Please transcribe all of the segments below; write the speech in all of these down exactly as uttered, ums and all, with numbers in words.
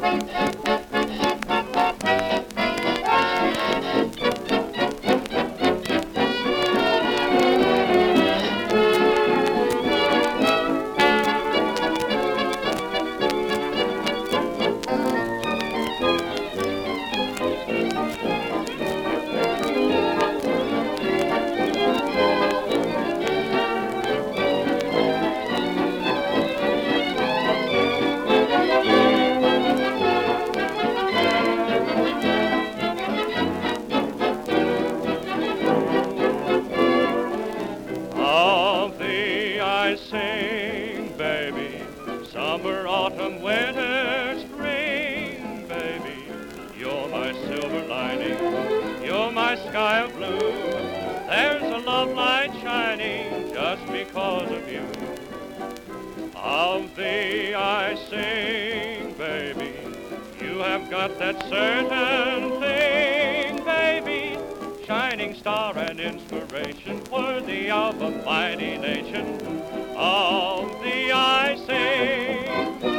Of thee I sing, baby, summer, autumn, winter, spring, baby. You're my silver lining, you're my sky of blue. There's a love light shining just because of you. Of thee I sing, baby, you have got that certain thing, baby. Shining star and inspiration, worthy of a mighty nation. Of thee I sing.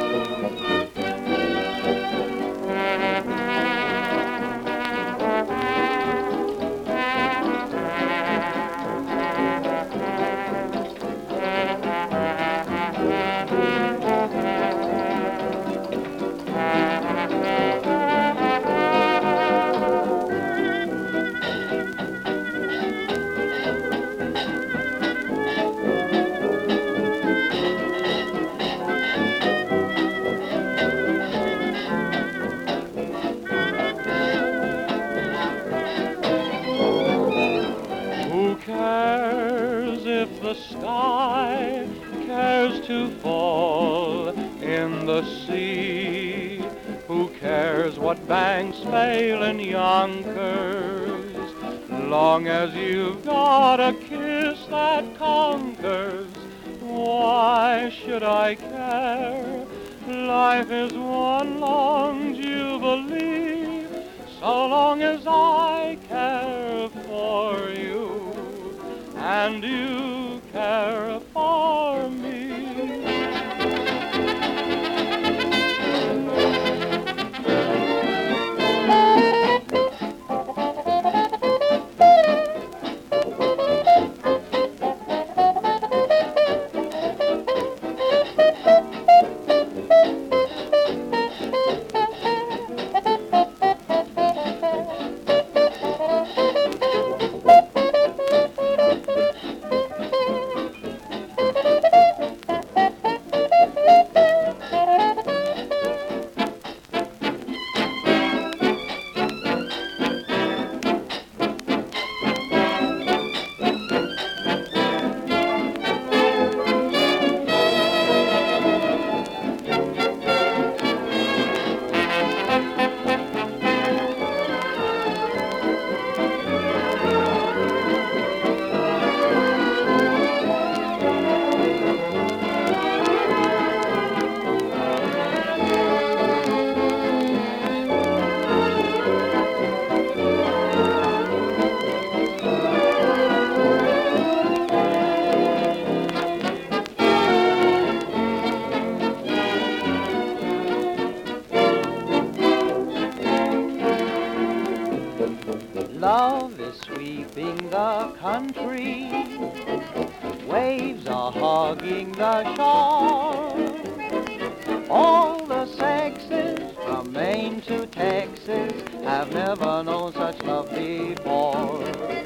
Who cares if the sky cares to fall in the sea? Who cares what banks fail in Yonkers? Long as you've got a kiss that conquers, why should I care? Life is one long jubilee, so long as I care for you and you care for me. Love is sweeping the country, waves are hogging the shore. All the sexes from Maine to Texas have never known such love before.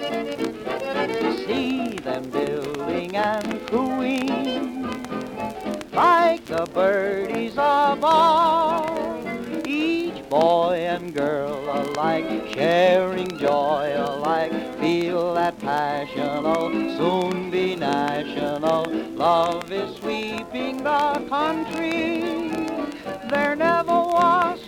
See them building and cooing like the birdies above. Each boy and girl alike sharing joy alike, feel that passion'll soon be national. Love is sweeping the country, there never was